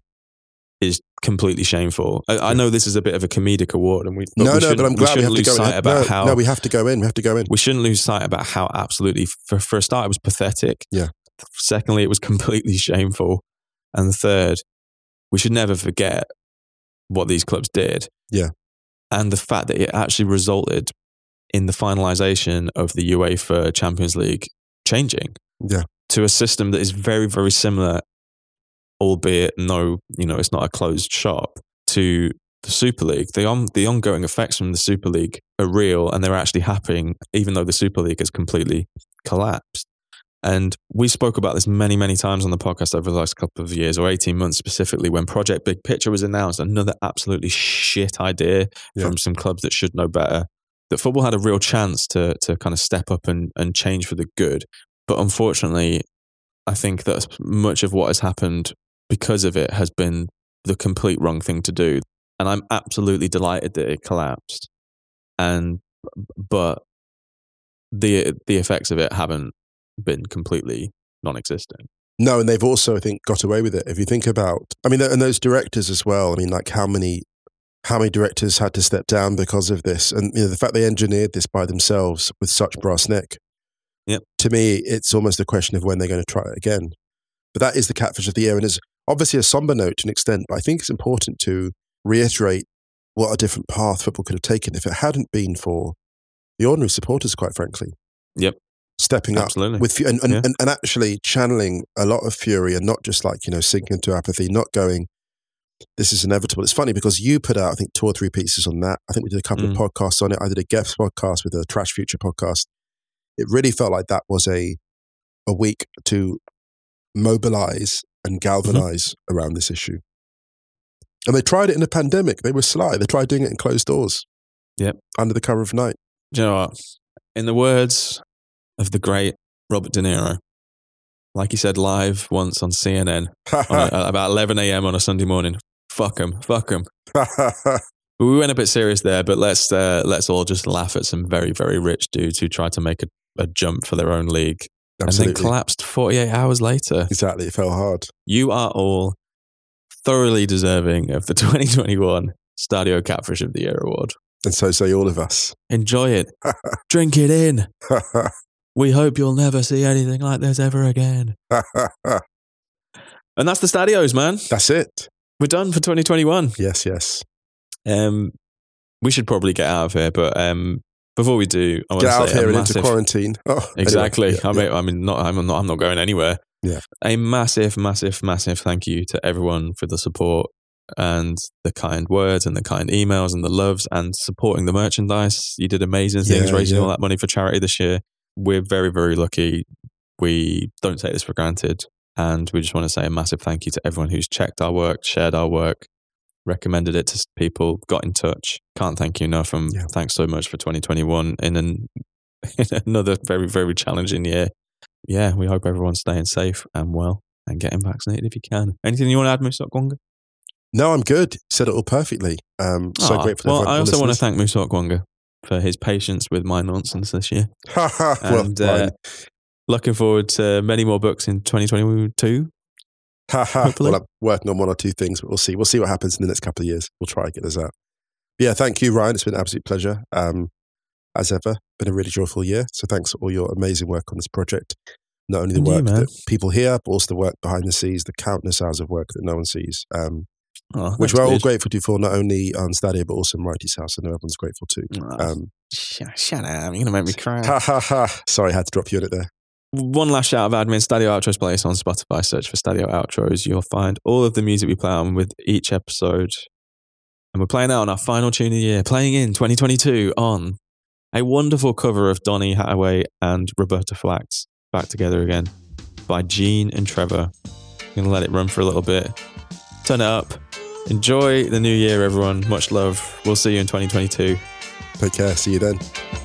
is completely shameful. I, I know this is a bit of a comedic award, and we No, we no, shouldn't- but I'm glad we, shouldn't have to lose go sight in. about no, how no, we have to go in. We have to go in. we shouldn't lose sight about how absolutely, for, for a start, it was pathetic. Yeah. Secondly, it was completely shameful, and third, we should never forget what these clubs did. Yeah. And the fact that it actually resulted in the finalisation of the UEFA Champions League changing Yeah. to a system that is very, very similar, albeit no, you know, it's not a closed shop, to the Super League. The on the ongoing effects from the Super League are real, and they're actually happening, even though the Super League has completely collapsed. And we spoke about this many, many times on the podcast over the last couple of years, or eighteen months specifically, when Project Big Picture was announced, another absolutely shit idea Yeah. from some clubs that should know better. That football had a real chance to to kind of step up and, and change for the good. But unfortunately, I think that much of what has happened because of it has been the complete wrong thing to do. And I'm absolutely delighted that it collapsed. And but the the effects of it haven't been completely non-existent. No, and they've also, I think, got away with it. If you think about, I mean, and those directors as well. I mean, like how many, how many directors had to step down because of this, and you know, the fact they engineered this by themselves with such brass neck. Yep. To me, it's almost a question of when they're going to try it again. But that is the Catfish of the Year, and is obviously a somber note to an extent. But I think it's important to reiterate what a different path football could have taken if it hadn't been for the ordinary supporters, quite frankly. Yep. Stepping Absolutely. up with and, and, Yeah. and, and actually channeling a lot of fury, and not just like, you know, sinking into apathy, not going, this is inevitable. It's funny because you put out, I think, two or three pieces on that. I think we did a couple Mm. of podcasts on it. I did a guest podcast with a Trash Future podcast. It really felt like that was a a week to mobilize and galvanize Mm-hmm. around this issue. And they tried it in a pandemic. They were sly. They tried doing it in closed doors. Yep. Under the cover of night. Do you know what? In the words of the great Robert De Niro, like he said live once on C N N on a, about eleven a.m. on a Sunday morning, fuck them, fuck them. We went a bit serious there, but let's uh, let's all just laugh at some very, very rich dudes who tried to make a, a jump for their own league Absolutely. and then collapsed forty-eight hours later. Exactly. It fell hard. You are all thoroughly deserving of the twenty twenty-one Stadio Catfish of the Year award. And so say all of us. Enjoy it. Drink it in. We hope you'll never see anything like this ever again. And that's the Stadios, man. That's it. We're done for twenty twenty-one. Yes, yes. Um, we should probably get out of here, but um, before we do, I want Get to out say of here a and massive, into quarantine. Oh, exactly. Anyway, yeah, I mean, yeah. I mean, not. I'm not. I'm not going anywhere. Yeah. A massive, massive, massive thank you to everyone for the support and the kind words and the kind emails and the loves and supporting the merchandise. You did amazing things, Yeah, raising yeah. all that money for charity this year. We're very, very lucky. We don't take this for granted. And we just want to say a massive thank you to everyone who's checked our work, shared our work, recommended it to people, got in touch. Can't thank you enough. And Yeah. thanks so much for twenty twenty-one in, an, in another very, very challenging year. Yeah, we hope everyone's staying safe and well and getting vaccinated if you can. Anything you want to add, Musok Wonga? No, I'm good. You said it all perfectly. Um, so Ah, grateful. well, everyone I for also want to listeners. thank Musok Wonga for his patience with my nonsense this year. Ha ha. Well, And uh, fine. looking forward to many more books in twenty twenty-two. Ha ha. hopefully. Well, I'm working on one or two things, but we'll see. We'll see what happens in the next couple of years. We'll try and get those out. But yeah, thank you, Ryan. It's been an absolute pleasure. Um, as ever, been a really joyful year. So thanks for all your amazing work on this project. Not only the And you, work man. that people hear, but also the work behind the scenes, the countless hours of work that no one sees. Um, Oh, which thanks, we're all dude. grateful to for, not only on Stadia, but also Mighty's house. I know everyone's grateful too. Oh, Um, shut, shut up. You're going to make me cry. ha ha ha. Sorry, I had to drop you in it there. One last shout of admin, Stadio Outros Place on Spotify. Search for Stadio Outros. You'll find all of the music we play on with each episode. And we're playing out on our final tune of the year, playing in twenty twenty-two on a wonderful cover of Donny Hathaway and Roberta Flack's Back Together Again by Gene and Trevor. I'm going to let it run for a little bit. Turn it up. Enjoy the new year, everyone. Much love. We'll see you in twenty twenty-two. Take care. See you then.